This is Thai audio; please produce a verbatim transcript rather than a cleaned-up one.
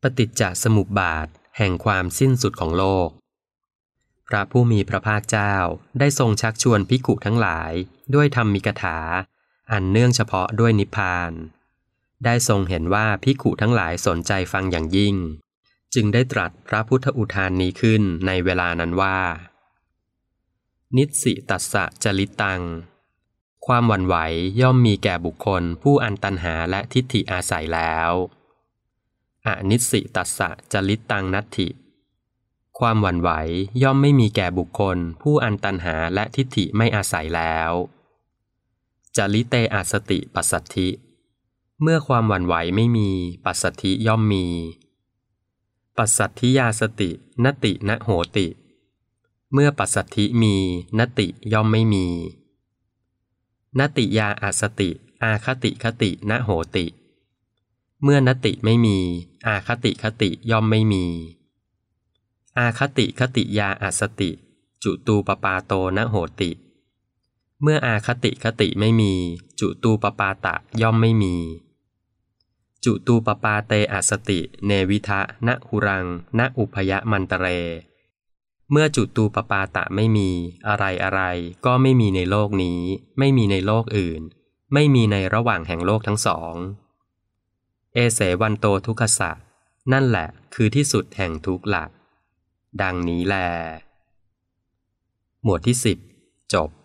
ปฏิจจสมุปบาทแห่งความสิ้นสุดของโลกพระผู้มีพระภาคเจ้าได้ทรงชักชวนภิกขุทั้งหลายด้วยธรรมิกถาอันเนื่องเฉพาะด้วยนิพพานได้ทรงเห็นว่าภิกขุทั้งหลายสนใจฟังอย่างยิ่งจึงได้ตรัสพระพุทธอุทานนี้ขึ้นในเวลานั้นว่านิสสิตัสสะจริตตังความหวั่นไหวย่อมมีแก่บุคคลผู้อันตัณหาและทิฏฐิอาศัยแล้วอนิสสิตัสสะจริตตังนัตถิความหวั่นไหวย่อมไม่มีแก่บุคคลผู้อันตัณหาและทิฏฐิไม่อาศัยแล้วจริเตอาสติปัสสัทธิเมื่อความหวั่นไหวไม่มีปัสสัทธิย่อมมีปัสสัทธิยาสตินตินโหติเมื่อปัสสัทธิมีนติย่อมไม่มีนติยาอาสติอาคติคตินโหติเมื่อนติไม่มีอาคติคติย่อมไม่มีอาคติคติยาอาสติจุตูปปาโตนโหติเมื่ออาคติคติไม่มีจุตูปปาตะย่อมไม่มีจุตูปปาเตอาสติเนวิทะนหุรังนอุพยมันตเรเมื่อจุตูปปาตะไม่มีอะไรอะไรก็ไม่มีในโลกนี้ไม่มีในโลกอื่นไม่มีในระหว่างแห่งโลกทั้งสองเอเสวันโตทุกขสะนั่นแหละคือที่สุดแห่งทุกข์หลักดังนี้แลหมวดที่สิบจบ